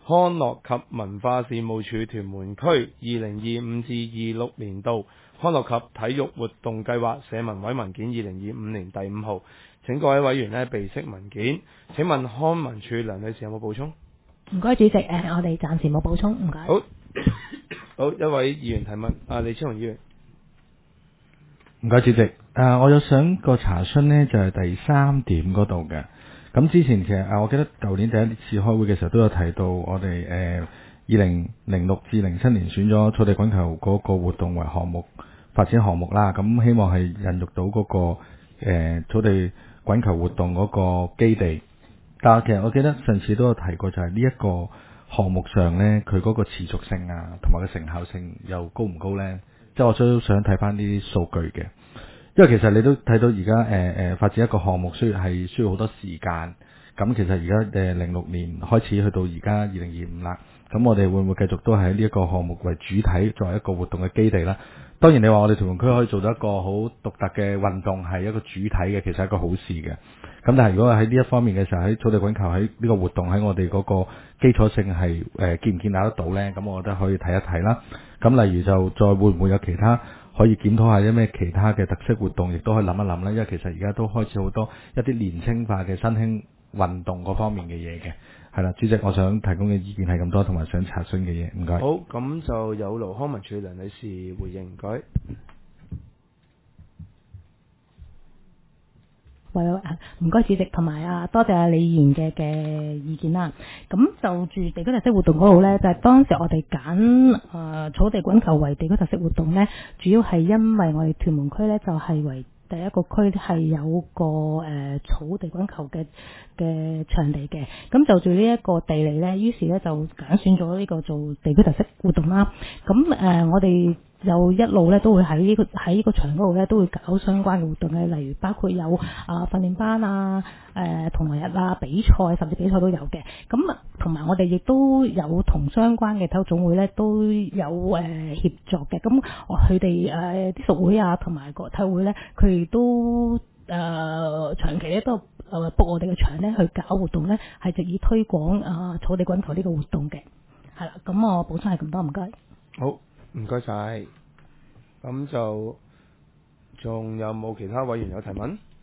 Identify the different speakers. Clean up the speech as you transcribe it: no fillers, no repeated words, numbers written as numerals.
Speaker 1: 康樂及文化事務署屯門區2025至26年度康樂及體育活動計劃社文委文件2025年第5號，請各位委員呢備悉文件。請問康文署梁女士有冇補充？
Speaker 2: 唔該，主席，我哋暫時冇補充，唔該。
Speaker 1: 好，一位議員提問，李超雄議員。
Speaker 3: 唔該，主席。我有想個查詢呢，就係第3點嗰度嘅。咁之前其實我記得舊年第一次開會嘅時候都有提到，我哋2006至07年選咗草地滾球嗰個活動為項目發展項目啦。咁希望係引入到嗰個草地滾球活動嗰個基地。但係其實我記得上次都有提過，就係呢一個項目上呢，佢嗰個持續性啊，同埋個成效性又高唔高呢？即係我都想睇翻呢啲數據嘅。因為其實你都睇到而家發展一個項目需要好多時間，咁其實而家06年開始去到而家2025啦，咁我哋會唔會繼續都係呢一個項目為主體作為一個活動嘅基地啦？當然你話我哋屯門區可以做到一個好獨特嘅運動係一個主體嘅，其實係一個好事嘅。咁但係如果喺呢一方面嘅時候，喺草地滾球喺呢個活動喺我哋嗰個基礎性係建唔建立得到呢？咁我覺得可以睇一睇啦。咁例如就再會唔會有其他可以檢討下啲咩其他嘅特色活動，亦都可以諗一諗啦。因為其實而家都開始好多一啲年輕化嘅新興運動嗰方面嘅嘢嘅。係啦，主席，我想提供嘅意見係咁多，同埋想查詢嘅嘢，唔該。
Speaker 1: 好，咁就有勞康文署梁女士回應，唔該。
Speaker 2: 唔該主席，同埋多謝李議員嘅意見啦。咁就住地區特色活動嗰度呢，就係當時我哋揀草地滾球為地區特色活動呢，主要係因為我哋屯門區呢，就係為第一個區係有個草地滾球嘅場地嘅。咁就住呢一個地理呢，於是呢就揀選咗呢個做地區特色活動啦。咁我哋又一路咧都會喺呢個場嗰度咧都會搞相關嘅活動嘅，例如包括有訓練班啊、同學日啊、比賽，甚至比賽都有嘅。咁同埋我哋亦都有同相關嘅體育總會咧都有協作嘅。咁佢哋啲屬會啊同埋個體育會咧，佢哋都長期咧都book我哋嘅場咧去搞活動咧，係藉以推廣草地滾球呢個活動嘅。係啦，咁我補充係咁多，唔該。
Speaker 1: 好。唔該晒，咁就仲有冇其他委員有提問？